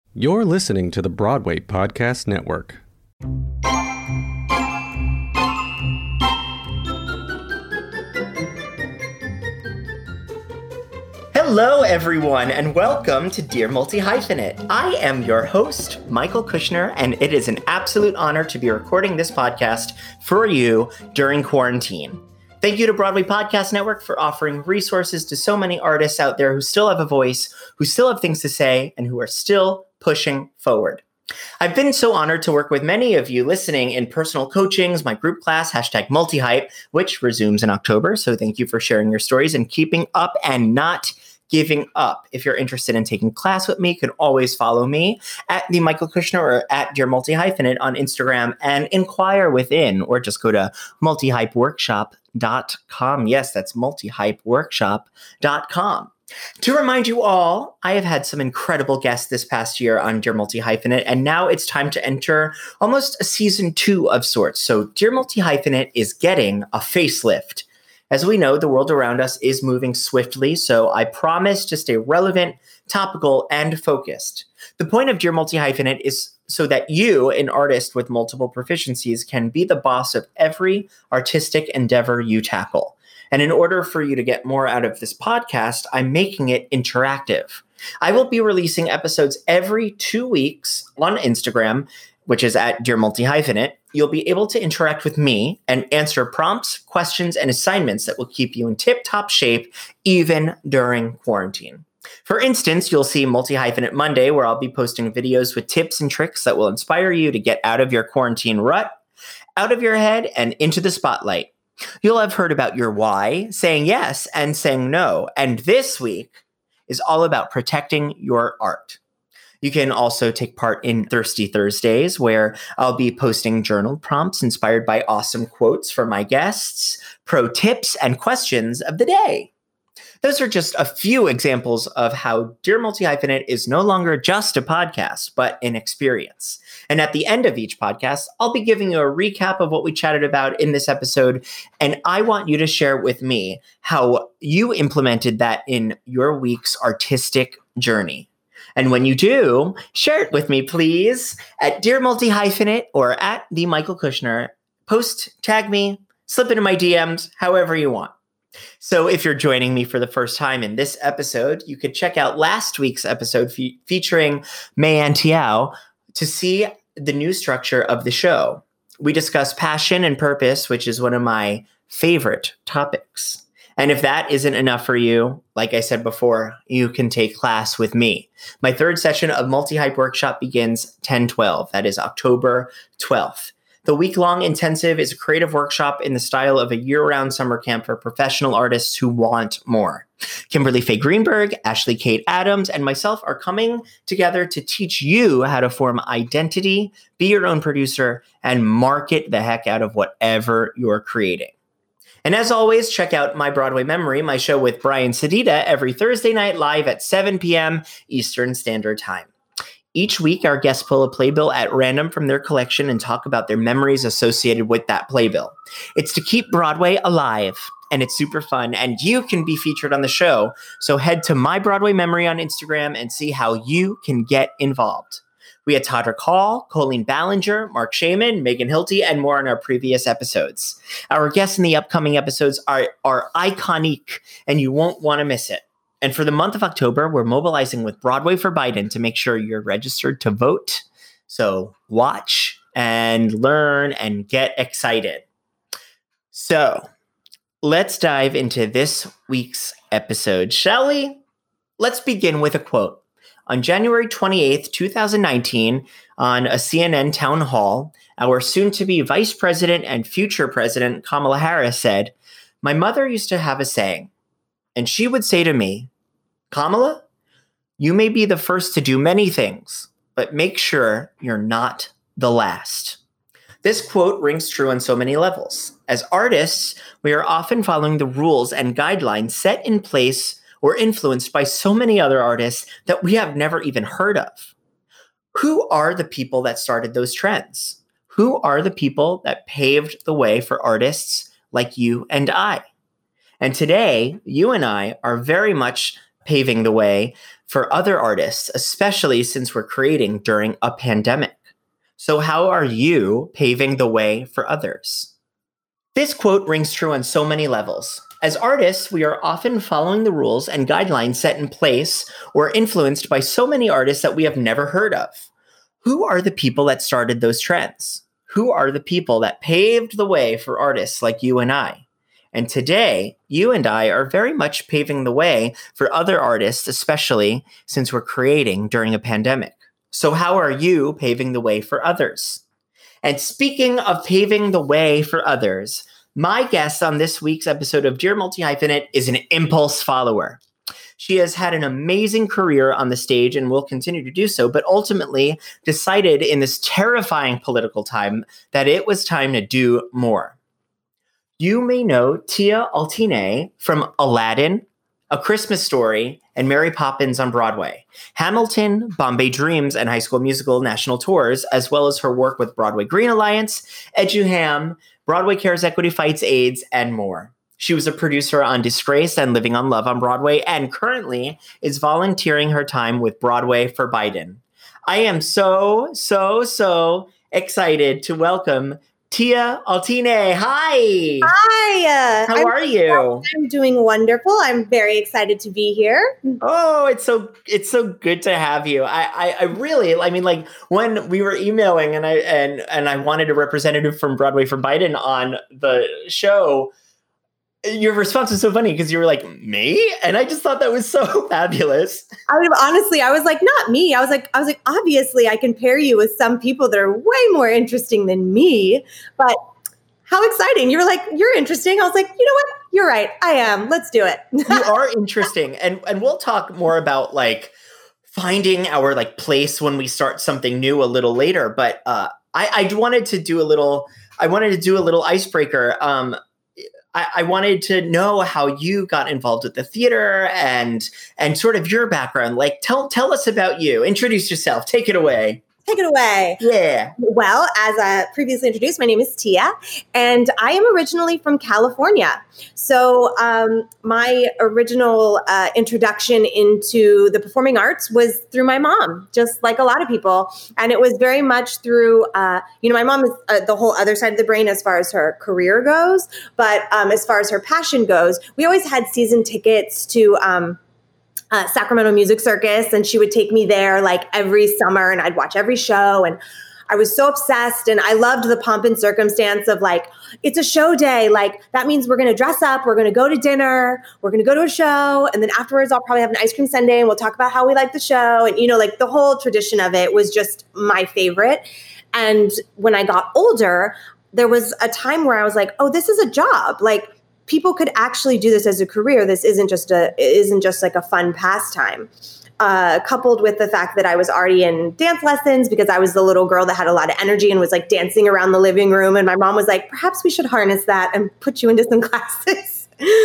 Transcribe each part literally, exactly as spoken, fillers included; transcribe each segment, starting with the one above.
You're listening to the Broadway Podcast Network. Hello, everyone, and welcome to Dear Multi-Hyphenate. I am your host, Michael Kushner, and it is an absolute honor to be recording this podcast for you during quarantine. Thank you to Broadway Podcast Network for offering resources to so many artists out there who still have a voice, who still have things to say, and who are still pushing forward. I've been so honored to work with many of you listening in personal coachings, my group class, hashtag multihype, which resumes in October. So thank you for sharing your stories and keeping up and not giving up. If you're interested in taking class with me, you can always follow me at the Michael Kushner or at Dear Multi-Hyphenate on Instagram and inquire within, or just go to multihype workshop dot com. Yes, that's multihype workshop dot com. To remind you all, I have had some incredible guests this past year on Dear Multi-Hyphenate, and now it's time to enter almost a season two of sorts. So Dear Multi-Hyphenate is getting a facelift. As we know, the world around us is moving swiftly, so I promise to stay relevant, topical, and focused. The point of Dear Multi-Hyphenate is so that you, an artist with multiple proficiencies, can be the boss of every artistic endeavor you tackle. And in order for you to get more out of this podcast, I'm making it interactive. I will be releasing episodes every two weeks on Instagram, which is at Dear Multi-Hyphenate. You'll be able to interact with me and answer prompts, questions, and assignments that will keep you in tip-top shape even during quarantine. For instance, you'll see Multi-Hyphenate Monday, where I'll be posting videos with tips and tricks that will inspire you to get out of your quarantine rut, out of your head, and into the spotlight. You'll have heard about your why, saying yes and saying no, and this week is all about protecting your art. You can also take part in Thirsty Thursdays, where I'll be posting journal prompts inspired by awesome quotes from my guests, pro tips, and questions of the day. Those are just a few examples of how Dear Multi-Hyphenate is no longer just a podcast, but an experience. And at the end of each podcast, I'll be giving you a recap of what we chatted about in this episode, and I want you to share with me how you implemented that in your week's artistic journey. And when you do, share it with me, please, at Dear Multi-Hyphenate or at the Michael Kushner. Post, tag me, slip into my D Ms, however you want. So if you're joining me for the first time in this episode, you could check out last week's episode fe- featuring Mayan Tiao to see the new structure of the show. We discuss passion and purpose, which is one of my favorite topics. And if that isn't enough for you, like I said before, you can take class with me. My third session of Multi-Hype Workshop begins ten twelve. That is October twelfth. The week-long intensive is a creative workshop in the style of a year-round summer camp for professional artists who want more. Kimberly Faye Greenberg, Ashley Kate Adams, and myself are coming together to teach you how to form identity, be your own producer, and market the heck out of whatever you're creating. And as always, check out My Broadway Memory, my show with Brian Sedita, every Thursday night live at seven p.m. Eastern Standard Time. Each week, our guests pull a playbill at random from their collection and talk about their memories associated with that playbill. It's to keep Broadway alive, and it's super fun, and you can be featured on the show. So head to My Broadway Memory on Instagram and see how you can get involved. We had Todrick Hall, Colleen Ballinger, Mark Shaman, Megan Hilty, and more in our previous episodes. Our guests in the upcoming episodes are, are iconic, and you won't want to miss it. And for the month of October, we're mobilizing with Broadway for Biden to make sure you're registered to vote. So watch and learn and get excited. So let's dive into this week's episode, shall we? Let's begin with a quote. On January twenty-eighth, twenty nineteen, on a C N N town hall, our soon-to-be vice president and future president, Kamala Harris, said, "My mother used to have a saying, and she would say to me, 'Kamala, you may be the first to do many things, but make sure you're not the last.'" This quote rings true on so many levels. As artists, we are often following the rules and guidelines set in place or influenced by so many other artists that we have never even heard of. Who are the people that started those trends? Who are the people that paved the way for artists like you and I? And today, you and I are very much paving the way for other artists, especially since we're creating during a pandemic. So how are you paving the way for others? This quote rings true on so many levels. As artists, we are often following the rules and guidelines set in place or influenced by so many artists that we have never heard of. Who are the people that started those trends? Who are the people that paved the way for artists like you and I? And today, you and I are very much paving the way for other artists, especially since we're creating during a pandemic. So how are you paving the way for others? And speaking of paving the way for others, my guest on this week's episode of Dear Multi-Hyphenate is an impulse follower. She has had an amazing career on the stage and will continue to do so, but ultimately decided in this terrifying political time that it was time to do more. You may know Tia Altine from Aladdin, A Christmas Story, and Mary Poppins on Broadway, Hamilton, Bombay Dreams, and High School Musical national tours, as well as her work with Broadway Green Alliance, EduHam, Broadway Cares Equity Fights AIDS, and more. She was a producer on Disgrace and Living on Love on Broadway, and currently is volunteering her time with Broadway for Biden. I am so, so, so excited to welcome Tia Altine. Hi. Hi. Uh, How I'm, are you? I'm doing wonderful. I'm very excited to be here. Oh, it's so it's so good to have you. I, I, I really, I mean, like when we were emailing and I and and I wanted a representative from Broadway for Biden on the show, your response was so funny because you were like, me? And I just thought that was so fabulous. I mean, honestly, I was like, not me. I was like, I was like, obviously I can pair you with some people that are way more interesting than me, but how exciting. You were like, you're interesting. I was like, you know what? You're right. I am. Let's do it. You are interesting. And and we'll talk more about like finding our like place when we start something new a little later. But uh, I, I wanted to do a little, I wanted to do a little icebreaker. Um, I, I wanted to know how you got involved with the theater and and sort of your background. Like, tell tell us about you. Introduce yourself. Take it away. Take it away. Yeah. Well, as I previously introduced, my name is Tia, and I am originally from California. So um, my original uh, introduction into the performing arts was through my mom, just like a lot of people. And it was very much through, uh, you know, my mom is uh, the whole other side of the brain as far as her career goes. But um, as far as her passion goes, we always had season tickets to um, Uh, Sacramento Music Circus, and she would take me there like every summer, and I'd watch every show, and I was so obsessed, and I loved the pomp and circumstance of like, it's a show day, like that means we're going to dress up, we're going to go to dinner, we're going to go to a show, and then afterwards I'll probably have an ice cream sundae and we'll talk about how we like the show, and you know, like the whole tradition of it was just my favorite. And when I got older, there was a time where I was like, oh, this is a job, like people could actually do this as a career. This isn't just a it isn't just like a fun pastime. Uh, coupled with the fact that I was already in dance lessons because I was the little girl that had a lot of energy and was like dancing around the living room. And my mom was like, perhaps we should harness that and put you into some classes.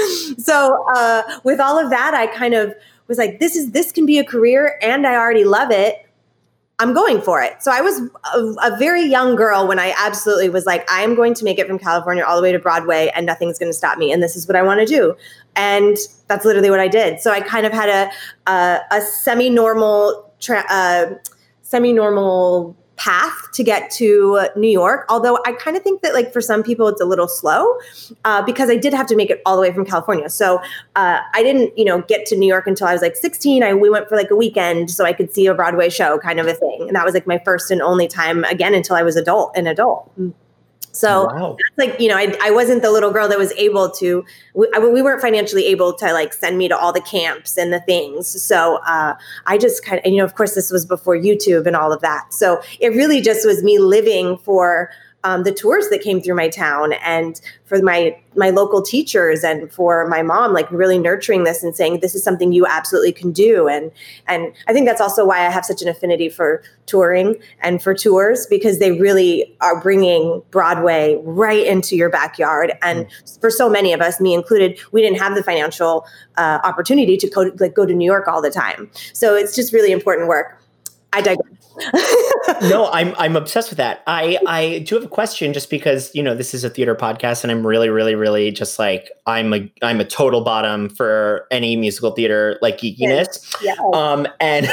So uh, with all of that, I kind of was like, this is this can be a career and I already love it. I'm going for it. So I was a, a very young girl when I absolutely was like, I am going to make it from California all the way to Broadway and nothing's going to stop me. And this is what I want to do. And that's literally what I did. So I kind of had a, a, a semi-normal, tra- uh, semi-normal path to get to New York. Although I kind of think that like for some people it's a little slow uh, because I did have to make it all the way from California. So uh, I didn't, you know, get to New York until I was like sixteen. I we went for like a weekend so I could see a Broadway show kind of a thing. And that was like my first and only time again until I was adult, an adult. So wow. That's like, you know, I, I wasn't the little girl that was able to, we, I, we weren't financially able to like send me to all the camps and the things. So uh, I just kind of, and, you know, of course this was before YouTube and all of that. So it really just was me living for um, the tours that came through my town and for my, my local teachers and for my mom, like really nurturing this and saying, this is something you absolutely can do. And, and I think that's also why I have such an affinity for touring and for tours, because they really are bringing Broadway right into your backyard. And mm. for so many of us, me included, we didn't have the financial uh, opportunity to go, like, go to New York all the time. So it's just really important work. I digress. No, I'm I'm obsessed with that. I I do have a question, just because, you know, this is a theater podcast, and I'm really really really just like I'm a I'm a total bottom for any musical theater like geekiness. Yeah. Um and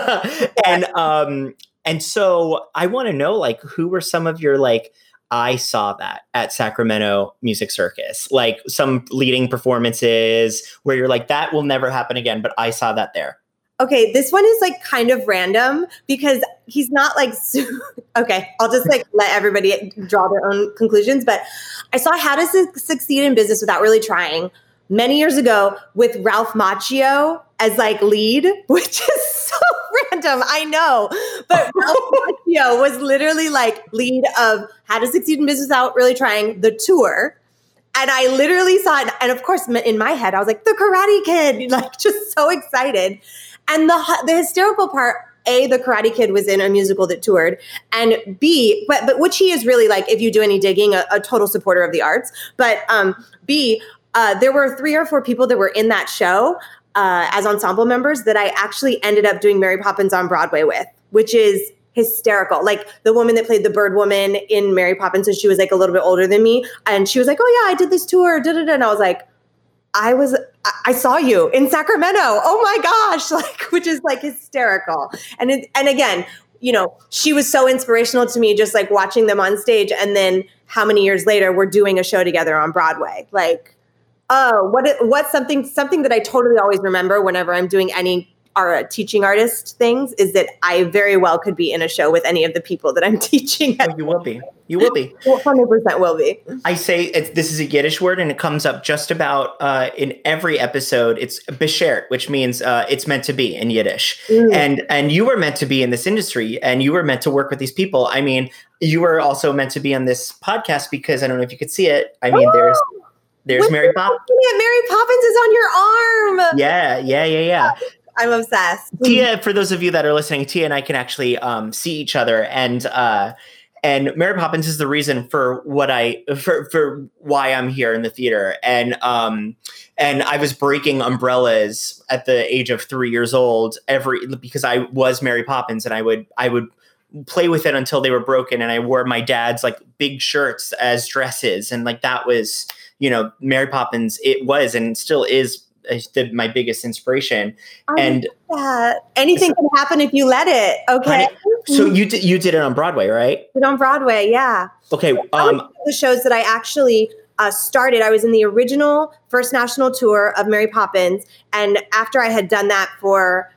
and um and so I want to know, like, who were some of your, like, I saw that at Sacramento Music Circus, like some leading performances where you're like, that will never happen again, but I saw that there. Okay, this one is like kind of random because he's not like, su- okay, I'll just like let everybody draw their own conclusions. But I saw How to Su- Succeed in Business Without Really Trying many years ago with Ralph Macchio as like lead, which is so random, I know. But Ralph Macchio was literally like lead of How to Succeed in Business Without Really Trying, the tour. And I literally saw it. And of course, in my head, I was like, the Karate Kid, like just so excited. And the the hysterical part, A, the Karate Kid was in a musical that toured, and B, but but which he is really, like, if you do any digging, a, a total supporter of the arts. But um, B, uh, there were three or four people that were in that show uh, as ensemble members that I actually ended up doing Mary Poppins on Broadway with, which is hysterical. Like the woman that played the bird woman in Mary Poppins, and she was like a little bit older than me, and she was like, "Oh yeah, I did this tour," da da da, and I was like, I was, I saw you in Sacramento. Oh my gosh. Like, which is like hysterical. And it, and again, you know, she was so inspirational to me, just like watching them on stage. And then how many years later we're doing a show together on Broadway. Like, oh, what, it, what's something, something that I totally always remember whenever I'm doing any our teaching artist things is that I very well could be in a show with any of the people that I'm teaching. Oh, you will be. You will be. one hundred percent will be. I say it's, this is a Yiddish word, and it comes up just about uh, in every episode. It's beshert, which means uh, it's meant to be in Yiddish. Mm. And and you were meant to be in this industry, and you were meant to work with these people. I mean, you were also meant to be on this podcast because I don't know if you could see it. I mean, oh, there's there's Mary Poppins. Mary Poppins is on your arm. Yeah, yeah, yeah, yeah. I'm obsessed. Tia, for those of you that are listening, Tia and I can actually um, see each other, and uh, and Mary Poppins is the reason for what I for for why I'm here in the theater, and um and I was breaking umbrellas at the age of three years old every because I was Mary Poppins, and I would I would play with it until they were broken, and I wore my dad's like big shirts as dresses, and like that was, you know, Mary Poppins. It was and still is The, my biggest inspiration. I and that. Anything can happen if you let it. Okay. So you did you did it on Broadway, right? Did on Broadway, yeah. Okay. Um, the shows that I actually uh, started, I was in the original first national tour of Mary Poppins, and after I had done that for,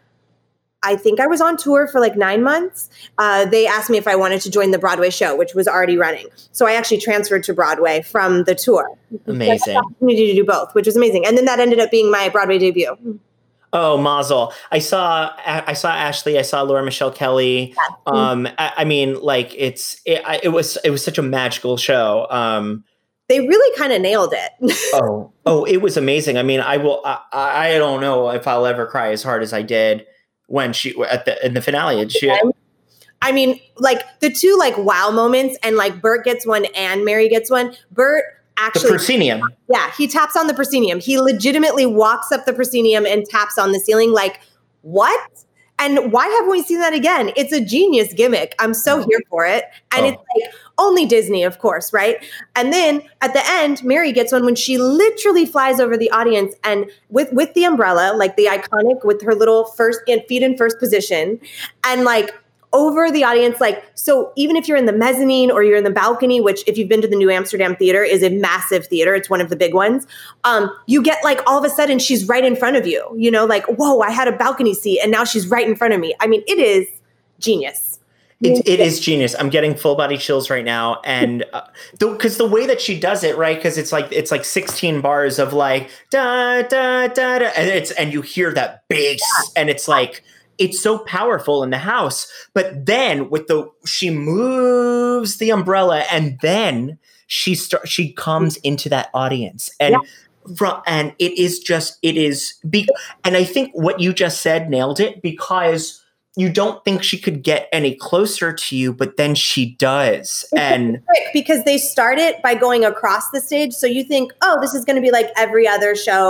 I think I was on tour for like nine months. Uh, they asked me if I wanted to join the Broadway show, which was already running. So I actually transferred to Broadway from the tour. Amazing. So I had the opportunity to do both, which was amazing. And then that ended up being my Broadway debut. Oh, mazel. I saw, I saw Ashley. I saw Laura Michelle Kelly. Yeah. Um, I, I mean, like it's, it, I, it was, it was such a magical show. Um, They really kind of nailed it. oh, oh, it was amazing. I mean, I will, I, I don't know if I'll ever cry as hard as I did when she at the in the finale. She, I mean, like the two like wow moments, and like Bert gets one and Mary gets one. Bert actually, the proscenium. Yeah, he taps on the proscenium. He legitimately walks up the proscenium and taps on the ceiling. Like, what? And why haven't we seen that again? It's a genius gimmick. I'm so here for it. And oh. It's like only Disney, of course, right? And then at the end, Mary gets one when she literally flies over the audience and with, with the umbrella, like the iconic with her little first feet in first position, and like over the audience. Like, so even if you're in the mezzanine or you're in the balcony, which if you've been to the New Amsterdam Theater is a massive theater, it's one of the big ones. Um, you get like all of a sudden she's right in front of you, you know, like, whoa, I had a balcony seat and now she's right in front of me. I mean, it is genius. It, it is genius. I'm getting full body chills right now. And because uh, the, the way that she does it, right. Cause it's like, it's like sixteen bars of like, da, da, da, da. And it's, and you hear that bass yeah. and it's like, it's so powerful in the house. But then with the, she moves the umbrella and then she start, she comes into that audience and yeah. from, and it is just, it is, be, and I think what you just said nailed it, because you don't think she could get any closer to you, but then she does. It's and because they start it by going across the stage. So you think, oh, this is going to be like every other show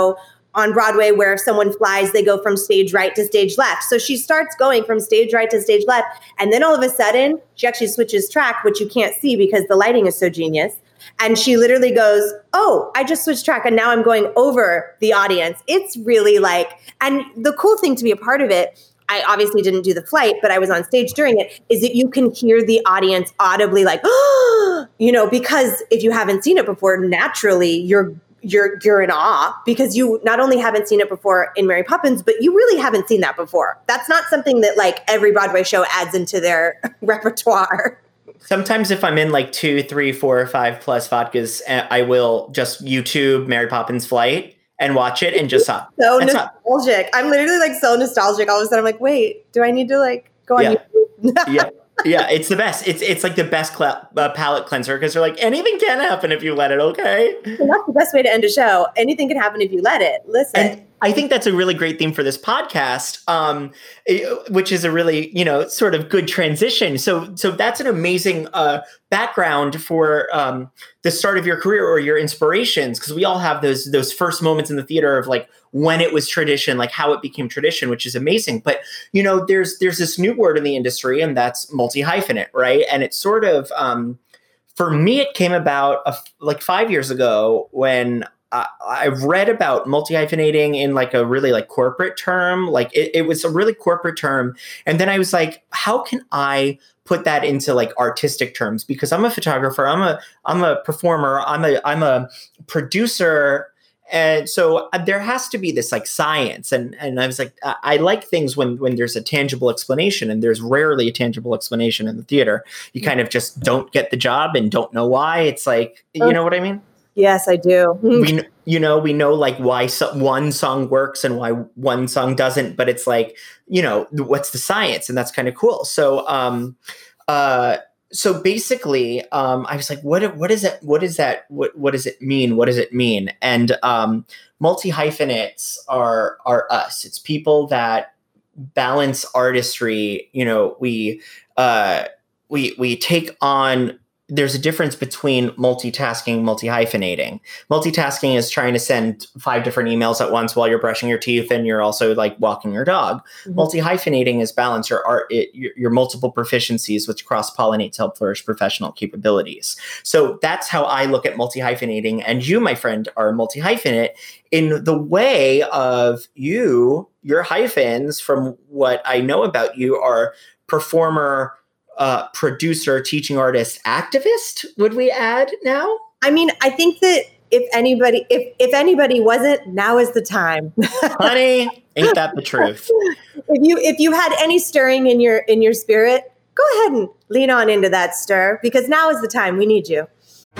on Broadway where if someone flies, they go from stage right to stage left. So she starts going from stage right to stage left. And then all of a sudden, she actually switches track, which you can't see because the lighting is so genius. And she literally goes, oh, I just switched track and now I'm going over the audience. It's really like, and the cool thing to be a part of it, I obviously didn't do the flight, but I was on stage during it, is that you can hear the audience audibly like, oh, you know, because if you haven't seen it before, naturally you're you're you're in awe because you not only haven't seen it before in Mary Poppins, but you really haven't seen that before. That's not something that like every Broadway show adds into their repertoire. Sometimes if I'm in like two, three, four, or five plus vodkas, I will just YouTube Mary Poppins Flight and watch it and just stop. So and nostalgic. Stop. I'm literally like so nostalgic. All of a sudden I'm like, wait, do I need to like go on yeah. YouTube? yeah. Yeah, it's the best. It's it's like the best cl- uh, palate cleanser because they're like, anything can happen if you let it, okay? And that's the best way to end a show. Anything can happen if you let it. Listen. And I think that's a really great theme for this podcast, um, it, which is a really, you know, sort of good transition. So so that's an amazing uh, background for um, the start of your career or your inspirations, because we all have those those first moments in the theater of like when it was tradition, like how it became tradition, which is amazing. But, you know, there's there's this new word in the industry, and that's multi-hyphenate, right? And it's sort of, um, for me, it came about a, like five years ago when I, I read about multi-hyphenating in like a really like corporate term. Like it, it was a really corporate term. And then I was like, how can I put that into like artistic terms? Because I'm a photographer, I'm a I'm a performer, I'm a I'm a producer. And so there has to be this like science. And, and I was like, I, I like things when, when there's a tangible explanation, and there's rarely a tangible explanation in the theater. You kind of just don't get the job and don't know why. It's like, you know what I mean? Yes, I do. we, you know, we know like why so, one song works and why one song doesn't, but it's like, you know, what's the science? And that's kind of cool. So, um, uh, So basically, um, I was like, what, what is it? What is that? What, what does it mean? What does it mean? And um, multi-hyphenates are, are us. It's people that balance artistry. You know, we, uh, we, we take on, there's a difference between multitasking, multi-hyphenating. Multitasking is trying to send five different emails at once while you're brushing your teeth and you're also like walking your dog. Mm-hmm. Multi-hyphenating is balance your art, it, your, your multiple proficiencies, which cross-pollinate to help flourish professional capabilities. So that's how I look at multi-hyphenating. And you, my friend, are multi-hyphenate in the way of you, your hyphens, from what I know about you, are performer, Uh, producer, teaching artist, activist, would we add now? I mean, I think that if anybody, if if anybody wasn't, now is the time. Honey, ain't that the truth? If you if you had any stirring in your in your spirit, go ahead and lean on into that stir, because now is the time. We need you.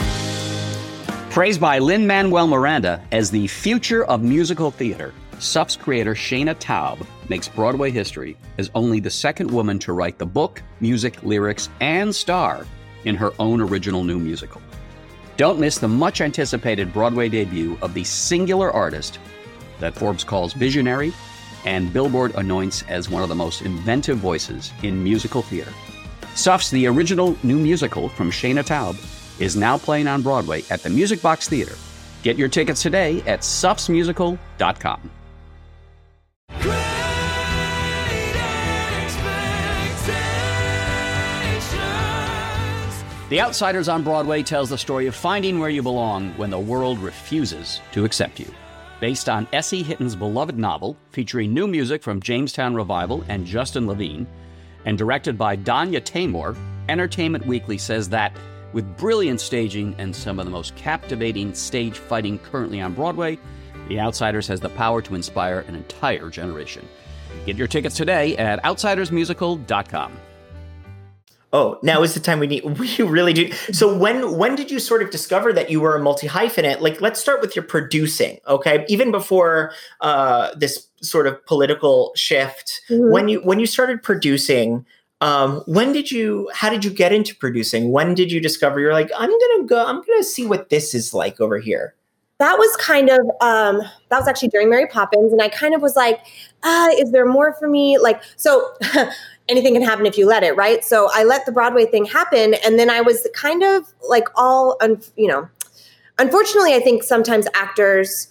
Praised by Lin-Manuel Miranda as the future of musical theater, S U F's creator Shana Taub makes Broadway history as only the second woman to write the book, music, lyrics, and star in her own original new musical. Don't miss the much-anticipated Broadway debut of the singular artist that Forbes calls visionary and Billboard anoints as one of the most inventive voices in musical theater. S U F's The Original New Musical from Shana Taub is now playing on Broadway at the Music Box Theater. Get your tickets today at sufs musical dot com. The Outsiders on Broadway tells the story of finding where you belong when the world refuses to accept you. Based on S E Hitton's beloved novel, featuring new music from Jamestown Revival and Justin Levine, and directed by Danya Taymor, Entertainment Weekly says that, with brilliant staging and some of the most captivating stage fighting currently on Broadway, The Outsiders has the power to inspire an entire generation. Get your tickets today at outsiders musical dot com. Oh, now is the time we need. We really do. So when when did you sort of discover that you were a multi-hyphenate? Like, let's start with your producing, okay? Even before uh, this sort of political shift, mm-hmm. when you when you started producing, um, when did you? How did you get into producing? When did you discover you're like, I'm gonna go. I'm gonna see what this is like over here? That was kind of, um, that was actually during Mary Poppins. And I kind of was like, ah, is there more for me? Like, so anything can happen if you let it, right? So I let the Broadway thing happen. And then I was kind of like all, un- you know, unfortunately, I think sometimes actors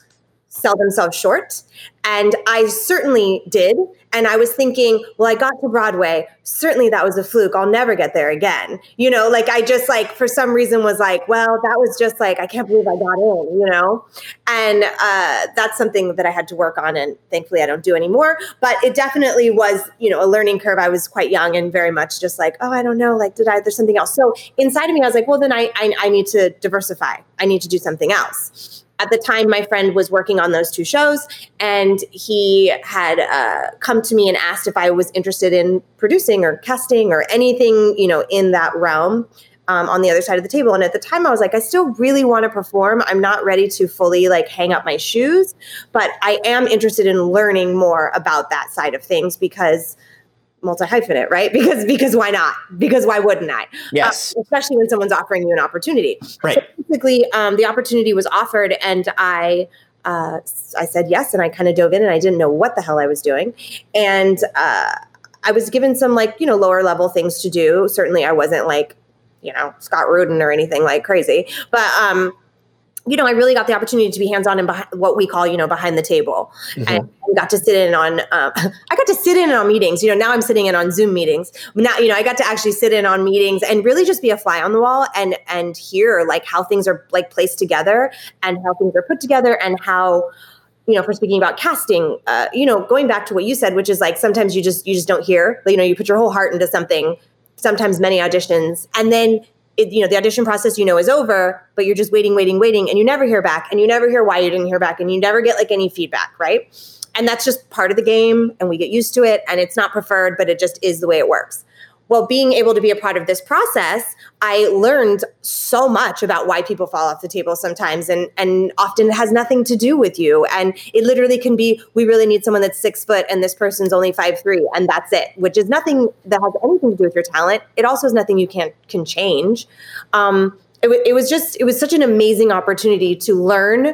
sell themselves short. And I certainly did. And I was thinking, well, I got to Broadway. Certainly that was a fluke. I'll never get there again. You know, like I just like, for some reason was like, well, that was just like, I can't believe I got in, you know? And uh, that's something that I had to work on. And thankfully I don't do anymore. But it definitely was, you know, a learning curve. I was quite young and very much just like, oh, I don't know. Like, did I, there's something else. So inside of me, I was like, well, then I, I, I need to diversify. I need to do something else. At the time, my friend was working on those two shows, and he had uh, come to me and asked if I was interested in producing or casting or anything, you know, in that realm um, on the other side of the table. And at the time, I was like, I still really want to perform. I'm not ready to fully like hang up my shoes, but I am interested in learning more about that side of things because multi-hyphenate, right? Because because why not? Because why wouldn't I? Yes. Um, especially when someone's offering you an opportunity. Right. So basically, um, the opportunity was offered, and I uh, I said yes, and I kind of dove in, and I didn't know what the hell I was doing, and uh, I was given some like you know lower level things to do. Certainly, I wasn't like you know Scott Rudin or anything like crazy, but um, you know, I really got the opportunity to be hands-on and behind, what we call, you know, behind the table, mm-hmm. and, and got to sit in on, um, I got to sit in on meetings, you know, now I'm sitting in on Zoom meetings. Now, you know, I got to actually sit in on meetings and really just be a fly on the wall and, and hear like how things are like placed together and how things are put together and how, you know, for speaking about casting, uh, you know, going back to what you said, which is like, sometimes you just, you just don't hear, you know, you put your whole heart into something, sometimes many auditions, and then It, you know, the audition process, you know, is over, but you're just waiting, waiting, waiting, and you never hear back, and you never hear why you didn't hear back, and you never get like any feedback, right? And that's just part of the game, and we get used to it, and it's not preferred, but it just is the way it works. Well, being able to be a part of this process, I learned so much about why people fall off the table sometimes, and and often it has nothing to do with you. And it literally can be, we really need someone that's six foot and this person's only five three, and that's it, which is nothing that has anything to do with your talent. It also is nothing you can't can change. Um, it, w- it was just, it was such an amazing opportunity to learn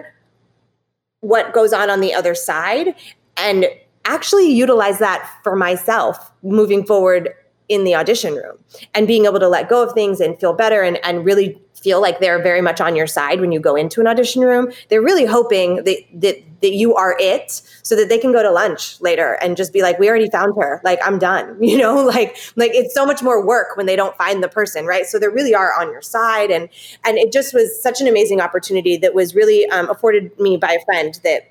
what goes on on the other side and actually utilize that for myself moving forward in the audition room, and being able to let go of things and feel better and, and really feel like they're very much on your side when you go into an audition room. They're really hoping that, that, that you are it, so that they can go to lunch later and just be like, we already found her. Like, I'm done, you know, like, like it's so much more work when they don't find the person. Right. So they really are on your side. And, and it just was such an amazing opportunity that was really um, afforded me by a friend that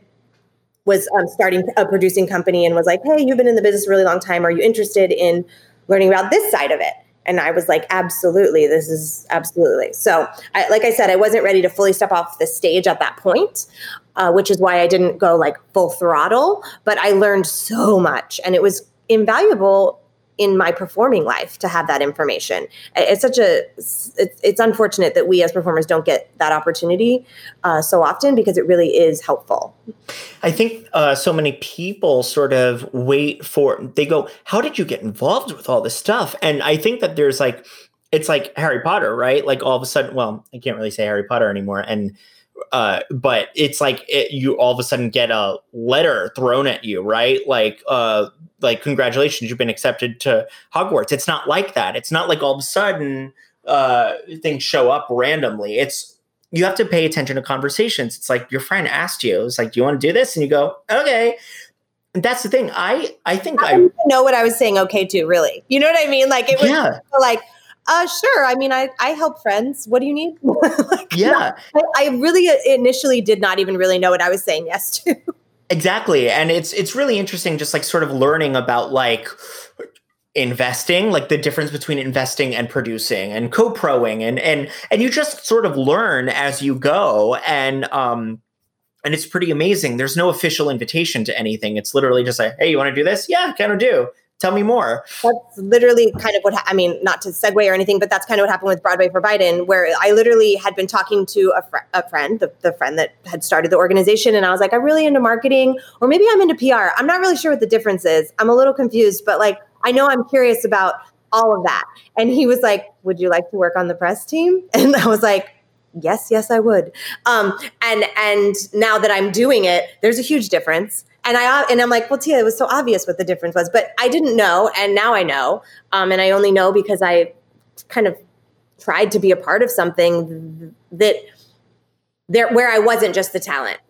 was um, starting a producing company and was like, hey, you've been in the business a really long time. Are you interested in learning about this side of it? And I was like, absolutely, this is absolutely. So I, like I said, I wasn't ready to fully step off the stage at that point, uh, which is why I didn't go like full throttle, but I learned so much, and it was invaluable in my performing life to have that information. It's such a, it's, it's unfortunate that we as performers don't get that opportunity uh, so often, because it really is helpful. I think uh, so many people sort of wait for, they go, how did you get involved with all this stuff? And I think that there's like, it's like Harry Potter, right? Like all of a sudden, well, I can't really say Harry Potter anymore. And Uh, but it's like it, you all of a sudden get a letter thrown at you, right? Like, uh, like congratulations, you've been accepted to Hogwarts. It's not like that. It's not like all of a sudden uh, things show up randomly. It's you have to pay attention to conversations. It's like your friend asked you, it's like, do you want to do this? And you go, okay. And that's the thing. I I think I, I didn't know what I was saying okay to, really. You know what I mean? Like it was yeah. like. Uh, sure. I mean, I, I help friends. What do you need? like, yeah. I, I really initially did not even really know what I was saying yes to. Exactly. And it's it's really interesting just like sort of learning about like investing, like the difference between investing and producing and co-proing. And and and you just sort of learn as you go. And um and it's pretty amazing. There's no official invitation to anything. It's literally just like, hey, you want to do this? Yeah, kind of do. Tell me more. That's literally kind of what, ha- I mean, not to segue or anything, but that's kind of what happened with Broadway for Biden, where I literally had been talking to a, fr- a friend, the, the friend that had started the organization. And I was like, I'm really into marketing, or maybe I'm into P R. I'm not really sure what the difference is. I'm a little confused, but like, I know I'm curious about all of that. And he was like, would you like to work on the press team? And I was like, yes, yes, I would. Um, and, and now that I'm doing it, there's a huge difference. And I and I'm like, well, Tia, it was so obvious what the difference was, but I didn't know, and now I know, um, and I only know because I kind of tried to be a part of something that there where I wasn't just the talent,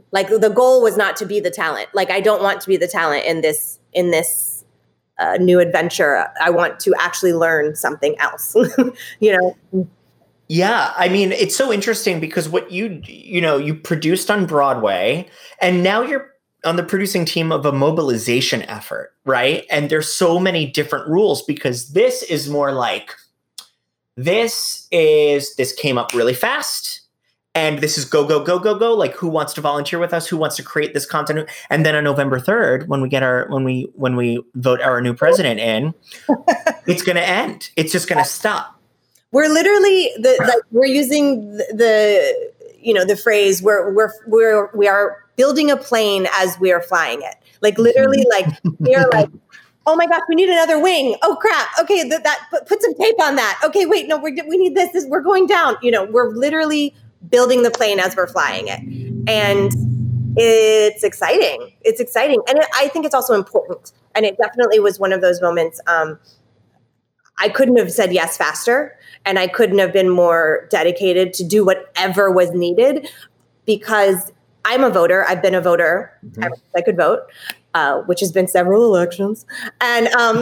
Like the goal was not to be the talent. Like I don't want to be the talent in this in this uh, new adventure. I want to actually learn something else. You know. Yeah, I mean, it's so interesting because what you you know you produced on Broadway, and now you're on the producing team of a mobilization effort, right? And there's so many different rules because this is more like this is this came up really fast. And this is go, go, go, go, go. Like, who wants to volunteer with us? Who wants to create this content? And then on November third, when we get our when we when we vote our new president in, it's going to end. It's just going to stop. We're literally the like we're using the, the you know the phrase we're we're we're we are building a plane as we are flying it. Like literally, like we're like, oh my gosh, we need another wing. Oh crap. Okay, that that put, put some tape on that. Okay, wait, no, we we need this. This we're going down. You know, we're literally building the plane as we're flying it. And it's exciting. It's exciting. And it, I think it's also important. And it definitely was one of those moments. Um, I couldn't have said yes faster. And I couldn't have been more dedicated to do whatever was needed because I'm a voter. I've been a voter. Mm-hmm. ever since I could vote, uh, which has been several elections. And um,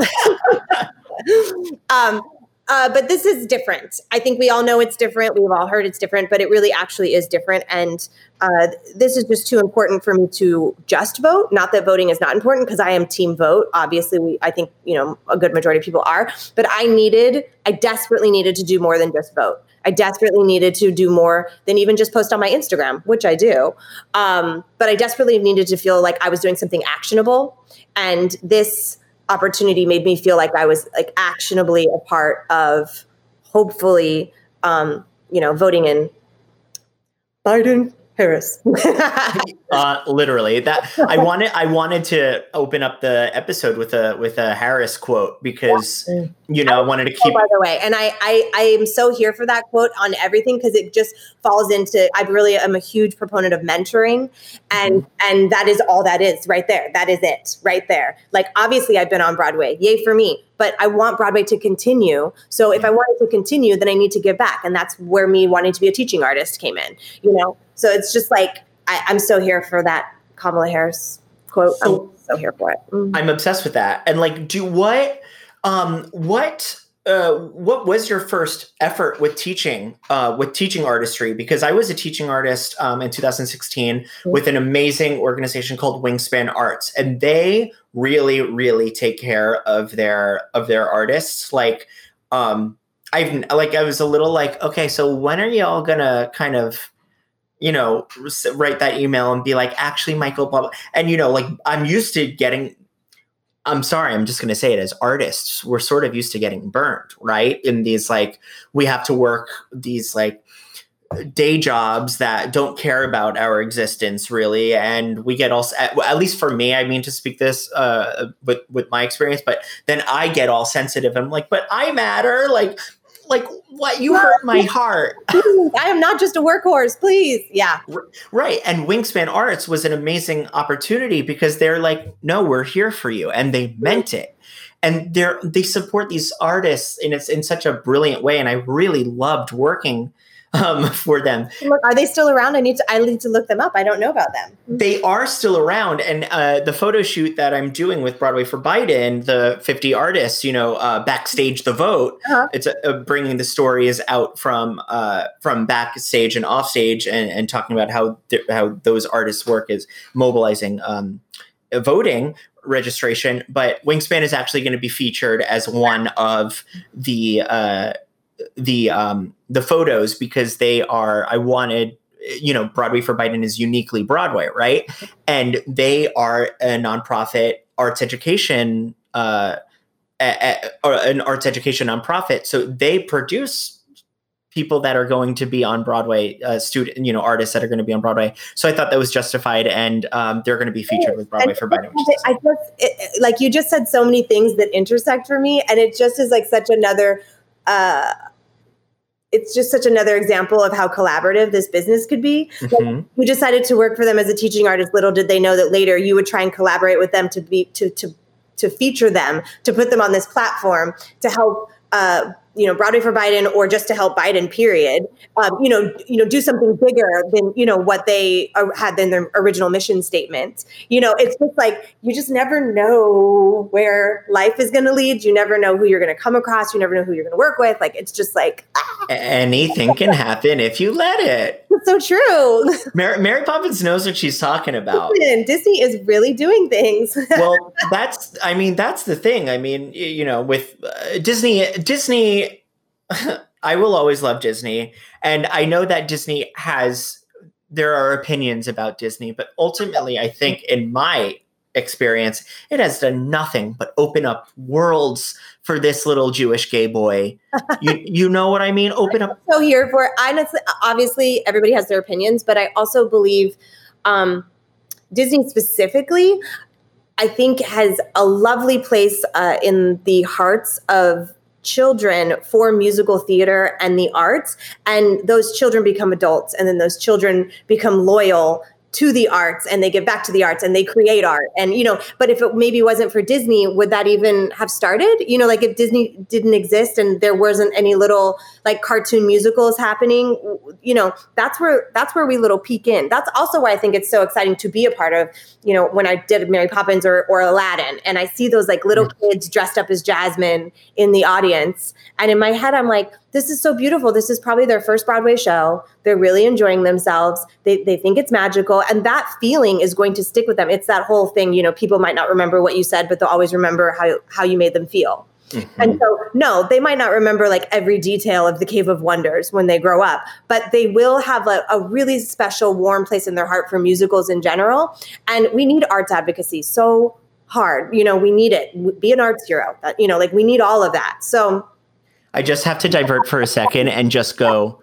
um, Uh, but this is different. I think we all know it's different. We've all heard it's different, but it really actually is different. And uh, this is just too important for me to just vote. Not that voting is not important because I am team vote. Obviously, we, I think, you know, a good majority of people are. But I needed, I desperately needed to do more than just vote. I desperately needed to do more than even just post on my Instagram, which I do. Um, but I desperately needed to feel like I was doing something actionable. And this opportunity made me feel like I was like actionably a part of hopefully, um, you know, voting in Biden, Harris. uh, literally that I wanted, I wanted to open up the episode with a, with a Harris quote because, yeah. you know, I, I wanted to keep, by the way. And I, I, I am so here for that quote on everything. Cause it just falls into, I really am a huge proponent of mentoring and, mm-hmm. and that is all that is right there. That is it right there. Like, obviously I've been on Broadway, yay for me, but I want Broadway to continue. So if I want it to continue, then I need to give back. And that's where me wanting to be a teaching artist came in, you know? So it's just like, I, I'm so here for that Kamala Harris quote. So, I'm so here for it. Mm. I'm obsessed with that. And like, do what, um, what, uh, what was your first effort with teaching, uh, with teaching artistry? Because I was a teaching artist, um, in two thousand sixteen mm-hmm. with an amazing organization called Wingspan Arts. And they really, really take care of their, of their artists. Like, um, I've like, I was a little like, okay, so when are y'all gonna kind of, you know, write that email and be like, actually, Michael, blah, blah. And, you know, like I'm used to getting, I'm sorry, I'm just going to say it as artists, we're sort of used to getting burned, right? In these, like, we have to work these like day jobs that don't care about our existence really. And we get all, at least for me, I mean to speak this uh, with, with my experience, but then I get all sensitive. I'm like, but I matter. Like, Like what you hurt my heart. I am not just a workhorse, please. Yeah. Right. And Wingspan Arts was an amazing opportunity because they're like, no, we're here for you. And they meant it. And they're, they support these artists in it's in such a brilliant way. And I really loved working um, for them. Look, are they still around? I need to, I need to look them up. I don't know about them. They are still around. And uh, the photo shoot that I'm doing with Broadway for Biden, the fifty artists, you know, uh, backstage the vote, uh-huh. it's a, a bringing the stories out from uh, from backstage and offstage and, and talking about how th- how those artists' work is mobilizing um, voting registration. But Wingspan is actually going to be featured as one of the uh, the um, the photos because they are, I wanted, you know, Broadway for Biden is uniquely Broadway, right? And they are a nonprofit arts education, uh, a, a, or an arts education nonprofit. So they produce people that are going to be on Broadway, uh, student, you know, artists that are going to be on Broadway. So I thought that was justified, and um, they're going to be featured with Broadway for Biden. Which I just, it, like you just said, so many things that intersect for me, and it just is like such another. Uh, It's just such another example of how collaborative this business could be. Mm-hmm. Like, you decided to work for them as a teaching artist. Little did they know that later you would try and collaborate with them to be to to to feature them, to put them on this platform, to help uh, you know, Broadway for Biden or just to help Biden, period, um, you know, you know, do something bigger than, you know, what they uh, had in their original mission statement. You know, it's just like, you just never know where life is going to lead. You never know who you're going to come across. You never know who you're going to work with. Like, it's just like, ah. Anything can happen if you let it. It's so true. Mary, Mary Poppins knows what she's talking about. Listen, Disney is really doing things. Well, that's, I mean, that's the thing. I mean, you know, with uh, Disney, Disney, I will always love Disney. And I know that Disney has, there are opinions about Disney, but ultimately, I think in my experience, it has done nothing but open up worlds for this little Jewish gay boy. You, you know what I mean? Open up. So here for, honestly, obviously everybody has their opinions, but I also believe um, Disney specifically, I think has a lovely place uh, in the hearts of children for musical theater and the arts. And those children become adults, and then those children become loyal to the arts, and they give back to the arts, and they create art. And, you know, but if it maybe wasn't for Disney, would that even have started? You know, like if Disney didn't exist and there wasn't any little like cartoon musicals happening, you know, that's where, that's where we little peek in. That's also why I think it's so exciting to be a part of, you know, when I did Mary Poppins or, or Aladdin, and I see those like little kids dressed up as Jasmine in the audience. And in my head, I'm like, this is so beautiful. This is probably their first Broadway show. They're really enjoying themselves. They they think it's magical. And that feeling is going to stick with them. It's that whole thing, you know, people might not remember what you said, but they'll always remember how, how you made them feel. Mm-hmm. And so, no, they might not remember like every detail of the Cave of Wonders when they grow up, but they will have a, a really special, warm place in their heart for musicals in general. And we need arts advocacy so hard. You know, we need it. Be an arts hero. That, you know, like we need all of that. So I just have to divert for a second and just go,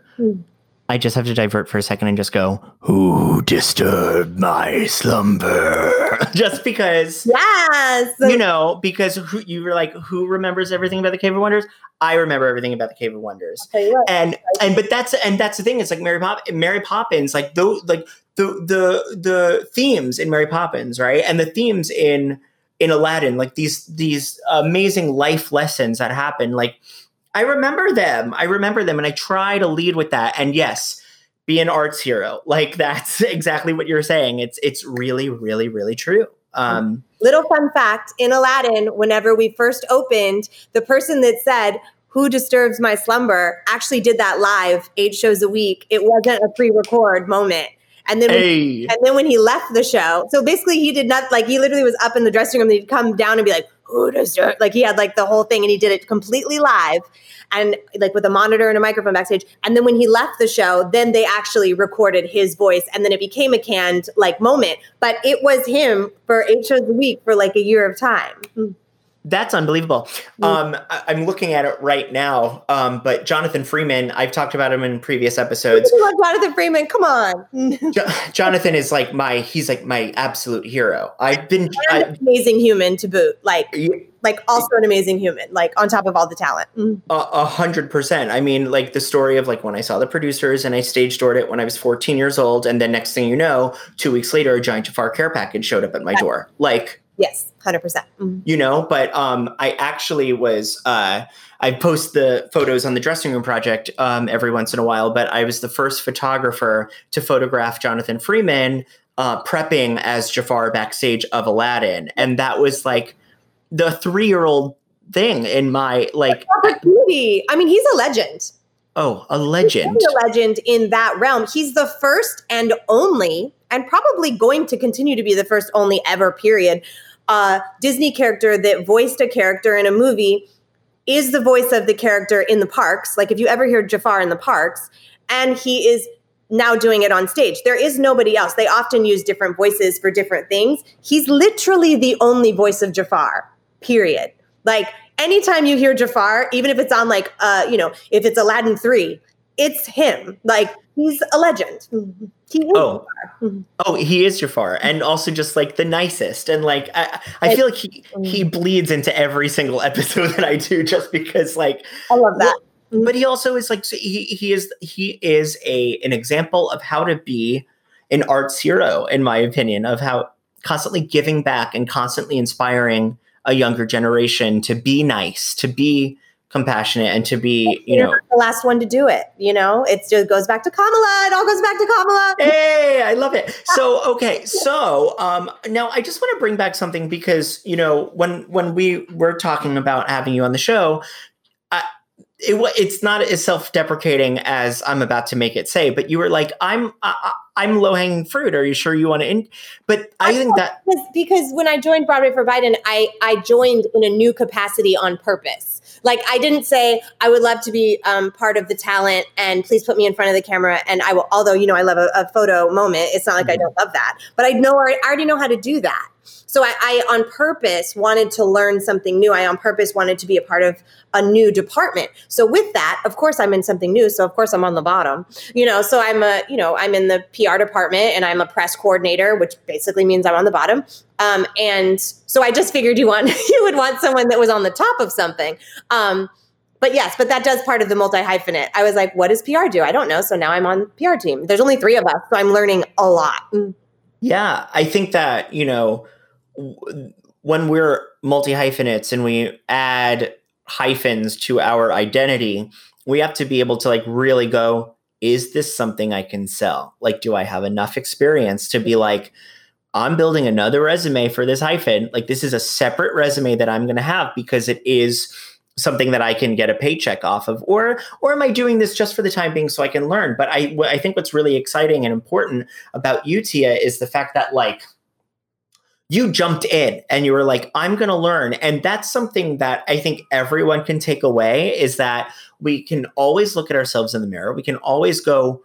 I just have to divert for a second and just go, who disturbed my slumber? Just because, yes, you know, because who, you were like, who remembers everything about the Cave of Wonders? I remember everything about the Cave of Wonders. Okay, right. And, and, but that's, and that's the thing. It's like Mary Pop, Mary Poppins, like those, like the, the, the themes in Mary Poppins, right? And the themes in, in Aladdin, like these, these amazing life lessons that happen, like, I remember them. I remember them. And I try to lead with that. And yes, be an arts hero. Like that's exactly what you're saying. It's it's really, really, really true. Um, Little fun fact, in Aladdin, whenever we first opened, the person that said, who disturbs my slumber, actually did that live eight shows a week. It wasn't a pre-record moment. And then, when, hey. and then when he left the show, so basically he did not, like he literally was up in the dressing room and he'd come down and be like, who disturbs, like he had like the whole thing and he did it completely live and like with a monitor and a microphone backstage. And then when he left the show, then they actually recorded his voice and then it became a canned like moment, but it was him for eight shows a week for like a year of time. That's unbelievable. Um, I, I'm looking at it right now. Um, but Jonathan Freeman, I've talked about him in previous episodes. Jonathan Freeman, come on. Jo- Jonathan is like my, he's like my absolute hero. I've been an I, amazing human to boot. Like, you, like also an amazing human, like on top of all the talent. A, a hundred percent. I mean, like the story of like when I saw The Producers and I stage doored it when I was fourteen years old. And then next thing you know, two weeks later, a giant Jafar care package showed up at my door. Like, yes, one hundred percent. Mm-hmm. You know, but um, I actually was, uh, I post the photos on the Dressing Room Project um, every once in a while, but I was the first photographer to photograph Jonathan Freeman uh, prepping as Jafar backstage of Aladdin. And that was like the three-year-old thing in my, like. Opportunity. I mean, he's a legend. Oh, a legend. He's a legend in that realm. He's the first and only, and probably going to continue to be the first only ever, period, uh, Disney character that voiced a character in a movie is the voice of the character in the parks. Like if you ever hear Jafar in the parks, and he is now doing it on stage. There is nobody else. They often use different voices for different things. He's literally the only voice of Jafar, period. Like anytime you hear Jafar, even if it's on like, uh, you know, if it's Aladdin three, it's him. Like he's a legend. He is oh. Jafar. Oh, he is Jafar. And also just like the nicest. And like, I, I feel like he, he bleeds into every single episode that I do just because like, I love that. Well, but he also is like, he, he is, he is a, an example of how to be an arts hero, in my opinion, of how constantly giving back and constantly inspiring a younger generation to be nice, to be compassionate and to be, you You're know, not the last one to do it. You know, it just goes back to Kamala. It all goes back to Kamala. Hey, I love it. So, okay. So, um, now I just want to bring back something because, you know, when, when we were talking about having you on the show, I, it, it's not as self-deprecating as I'm about to make it say, but you were like, I'm, I, I'm low-hanging fruit. Are you sure you want to? In-? But I, I think that because, because when I joined Broadway for Biden, I, I joined in a new capacity on purpose. Like, I didn't say I would love to be um, part of the talent and please put me in front of the camera. And I will, although, you know, I love a, a photo moment. It's not like mm-hmm. I don't love that, but I know, I already know how to do that. So I, I on purpose wanted to learn something new. I on purpose wanted to be a part of a new department. So with that, of course, I'm in something new. So of course I'm on the bottom, you know, so I'm a, you know, I'm in the P R department and I'm a press coordinator, which basically means I'm on the bottom. Um, and so I just figured you want, you would want someone that was on the top of something. Um, But yes, but that does part of the multi-hyphenate. I was like, what does P R do? I don't know. So now I'm on P R team. There's only three of us, so I'm learning a lot. Yeah, I think that, you know, w- when we're multi-hyphenates and we add hyphens to our identity, we have to be able to like really go, is this something I can sell? Like, do I have enough experience to be like, I'm building another resume for this hyphen. Like, this is a separate resume that I'm going to have because it is something that I can get a paycheck off of, or, or am I doing this just for the time being so I can learn? But I, I think what's really exciting and important about you, Tia, is the fact that like you jumped in and you were like, I'm going to learn. And that's something that I think everyone can take away, is that we can always look at ourselves in the mirror. We can always go,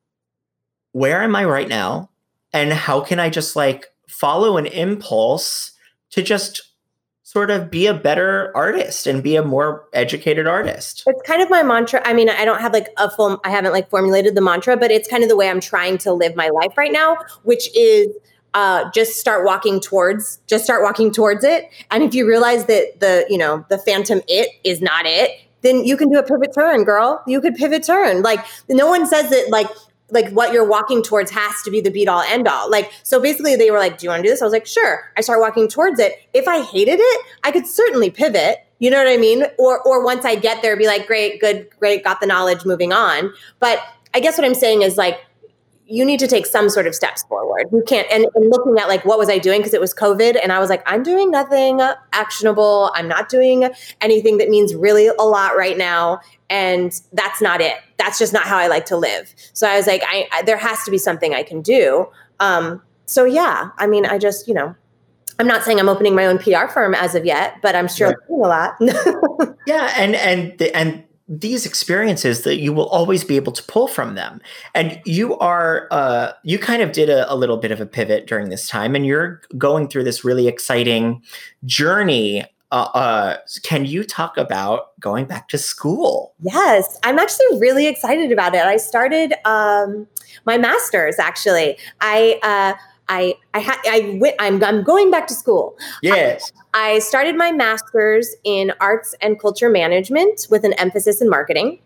where am I right now? And how can I just like follow an impulse to just sort of be a better artist and be a more educated artist? It's kind of my mantra. I mean, I don't have like a full, I haven't like formulated the mantra, but it's kind of the way I'm trying to live my life right now, which is uh, just start walking towards, just start walking towards it. And if you realize that the, you know, the phantom it is not it, then you can do a pivot turn, girl. You could pivot turn. Like, no one says that like, like what you're walking towards has to be the beat all end all. Like, so basically they were like, do you want to do this? I was like, sure. I started walking towards it. If I hated it, I could certainly pivot. You know what I mean? Or, or once I get there, be like, great, good, great. Got the knowledge, moving on. But I guess what I'm saying is like, you need to take some sort of steps forward. You can't, and, and looking at like, what was I doing? Cause it was COVID. And I was like, I'm doing nothing actionable. I'm not doing anything that means really a lot right now. And that's not it. That's just not how I like to live. So I was like, I, I there has to be something I can do. Um, so yeah, I mean, I just, you know, I'm not saying I'm opening my own P R firm as of yet, but I'm sure doing a lot. Yeah. And, and, the, and, these experiences that you will always be able to pull from them. And you are, uh, you kind of did a, a little bit of a pivot during this time, and you're going through this really exciting journey. Uh, uh, can you talk about going back to school? Yes, I'm actually really excited about it. I started um, my master's actually. I, uh, I, I, ha- I went, I'm, I'm going back to school. Yes. I, I started my master's in arts and culture management with an emphasis in marketing.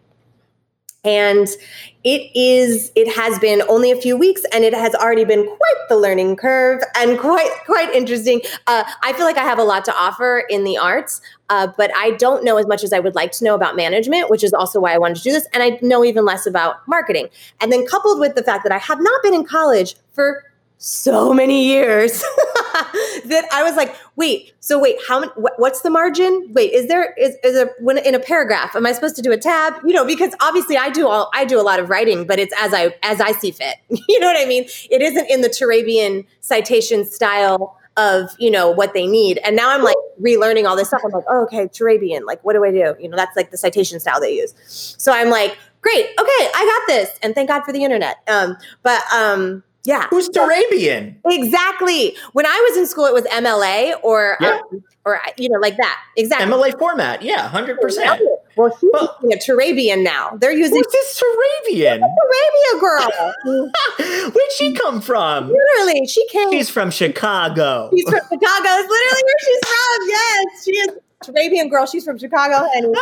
And it is, it has been only a few weeks, and it has already been quite the learning curve and quite, quite interesting. Uh, I feel like I have a lot to offer in the arts, uh, but I don't know as much as I would like to know about management, which is also why I wanted to do this. And I know even less about marketing. And then coupled with the fact that I have not been in college for so many years that I was like, wait, so wait, how many, wh- what's the margin? Wait, is there, is, is a, when in a paragraph, am I supposed to do a tab? You know, because obviously I do all, I do a lot of writing, but it's as I, as I see fit. You know what I mean? It isn't in the Turabian citation style of, you know, what they need. And now I'm like relearning all this stuff. I'm like, oh, okay, Turabian, like, what do I do? You know, that's like the citation style they use. So I'm like, great. Okay. I got this. And thank God for the internet. Um, but, um, yeah. Who's Turabian? Exactly. When I was in school, it was M L A or, yeah. um, or you know, like that. Exactly. M L A format. Yeah, one hundred percent. Well, she's well, using a Turabian now. They're using. What's this Turabian? Turabia girl. Where'd she come from? Literally, she came. She's from Chicago. She's from Chicago. It's literally where she's from. Yes, she is. Turabian girl. She's from Chicago. And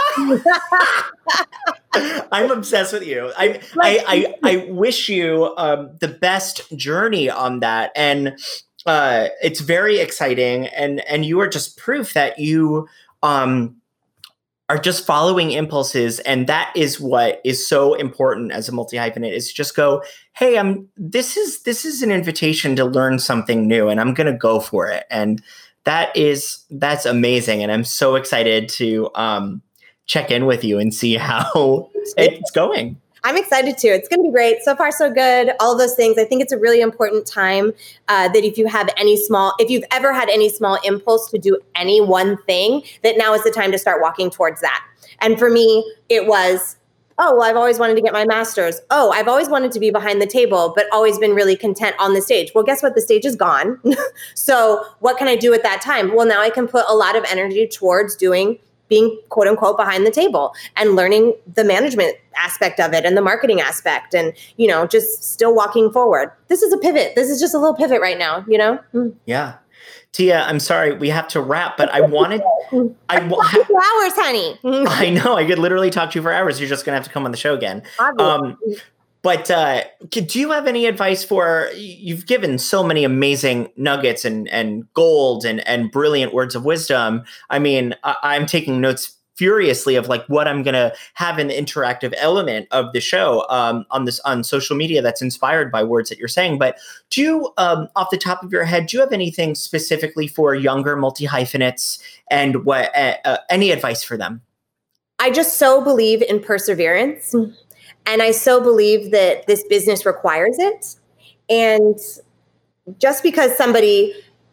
I'm obsessed with you. I I, I, I wish you um, the best journey on that. And uh, it's very exciting. And, and you are just proof that you, um, are just following impulses. And that is what is so important as a multi-hyphenate, is to just go, hey, I'm this is this is an invitation to learn something new, and I'm gonna go for it. And that is that's amazing. And I'm so excited to um, check in with you and see how it's going. I'm excited too. It's going to be great. So far, so good. All of those things. I think it's a really important time uh, that if you have any small, if you've ever had any small impulse to do any one thing, that now is the time to start walking towards that. And for me, it was, oh, well, I've always wanted to get my master's. Oh, I've always wanted to be behind the table, but always been really content on the stage. Well, guess what? The stage is gone. So what can I do at that time? Well, now I can put a lot of energy towards doing being quote unquote behind the table and learning the management aspect of it and the marketing aspect and, you know, just still walking forward. This is a pivot. This is just a little pivot right now, you know? Yeah. Tia, I'm sorry, we have to wrap, but I wanted, I wa- ha- for hours, honey. I know, I could literally talk to you for hours. You're just going to have to come on the show again. Um, But uh, do you have any advice for, you've given so many amazing nuggets and, and gold and, and brilliant words of wisdom. I mean, I, I'm taking notes furiously of like what I'm going to have in the interactive element of the show um, on this on social media that's inspired by words that you're saying. But do you, um, off the top of your head, do you have anything specifically for younger multi-hyphenates and what uh, uh, any advice for them? I just so believe in perseverance. And I so believe that this business requires it. And just because somebody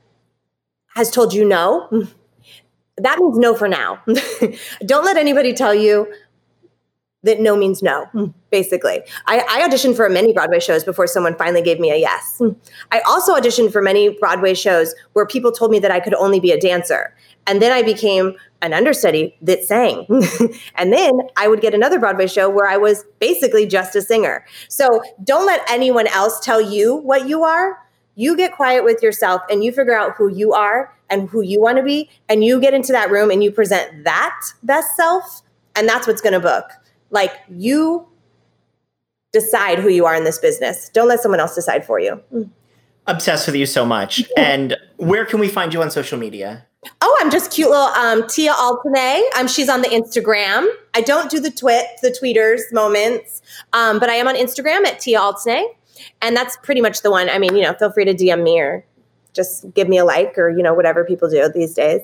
has told you no, that means no for now. Don't let anybody tell you that no means no, basically. I, I auditioned for many Broadway shows before someone finally gave me a yes. I also auditioned for many Broadway shows where people told me that I could only be a dancer. And then I became an understudy that sang. And then I would get another Broadway show where I was basically just a singer. So don't let anyone else tell you what you are. You get quiet with yourself and you figure out who you are and who you want to be. And you get into that room and you present that best self. And that's what's going to book. Like, you decide who you are in this business. Don't let someone else decide for you. Obsessed with you so much. And where can we find you on social media? Oh, I'm just cute little um, Tia Altanay. Um, she's on the Instagram. I don't do the twit, the tweeters moments, um, but I am on Instagram at Tia Altanay. And that's pretty much the one. I mean, you know, feel free to D M me or just give me a like or, you know, whatever people do these days.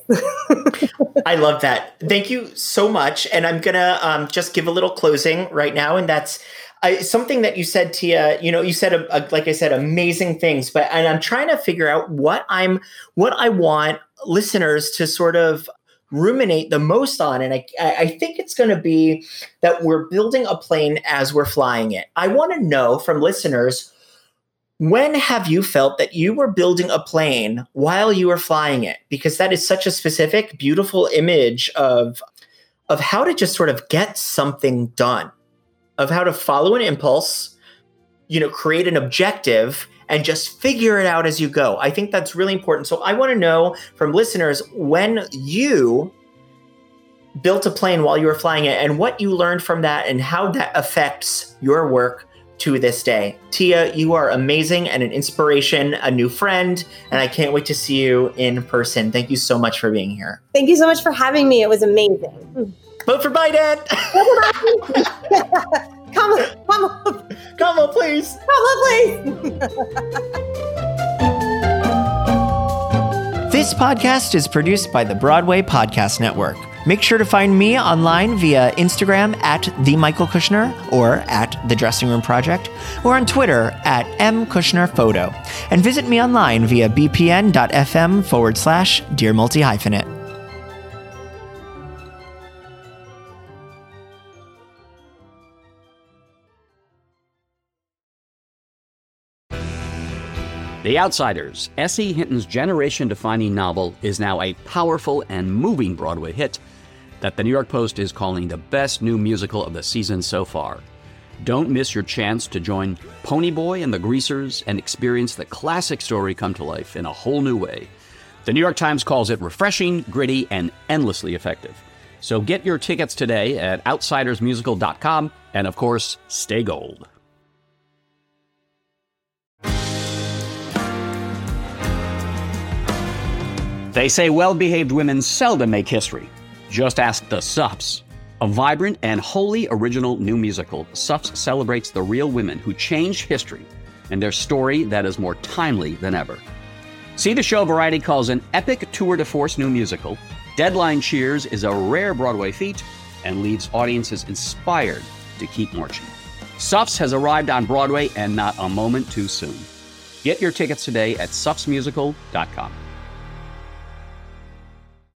I love that. Thank you so much. And I'm going to um, just give a little closing right now. And that's I, something that you said, Tia, you know, you said, a, a, like I said, amazing things, but and I'm trying to figure out what I'm, what I want listeners to sort of ruminate the most on. And I, I think it's going to be that we're building a plane as we're flying it. I want to know from listeners, when have you felt that you were building a plane while you were flying it? Because that is such a specific, beautiful image of, of how to just sort of get something done, of how to follow an impulse, you know, create an objective and just figure it out as you go. I think that's really important. So I want to know from listeners when you built a plane while you were flying it and what you learned from that and how that affects your work to this day. Tia, you are amazing and an inspiration, a new friend, and I can't wait to see you in person. Thank you so much for being here. Thank you so much for having me. It was amazing. Vote for Biden! Kamala, Kamala. Kamala, please! Kamala, please! This podcast is produced by the Broadway Podcast Network. Make sure to find me online via Instagram at The Michael Kushner or at The Dressing Room Project, or on Twitter at M Kushner Photo. And visit me online via bpn.fm forward slash Dear Multi Hyphenate. The Outsiders, S E. Hinton's generation-defining novel, is now a powerful and moving Broadway hit that the New York Post is calling the best new musical of the season so far. Don't miss your chance to join Ponyboy and the Greasers and experience the classic story come to life in a whole new way. The New York Times calls it refreshing, gritty, and endlessly effective. So get your tickets today at outsiders musical dot com, and of course, stay gold. They say well-behaved women seldom make history. Just ask the Suffs. A vibrant and wholly original new musical, Suffs celebrates the real women who changed history and their story that is more timely than ever. See the show Variety calls an epic tour de force new musical. Deadline cheers is a rare Broadway feat and leaves audiences inspired to keep marching. Suffs has arrived on Broadway and not a moment too soon. Get your tickets today at suffs musical dot com.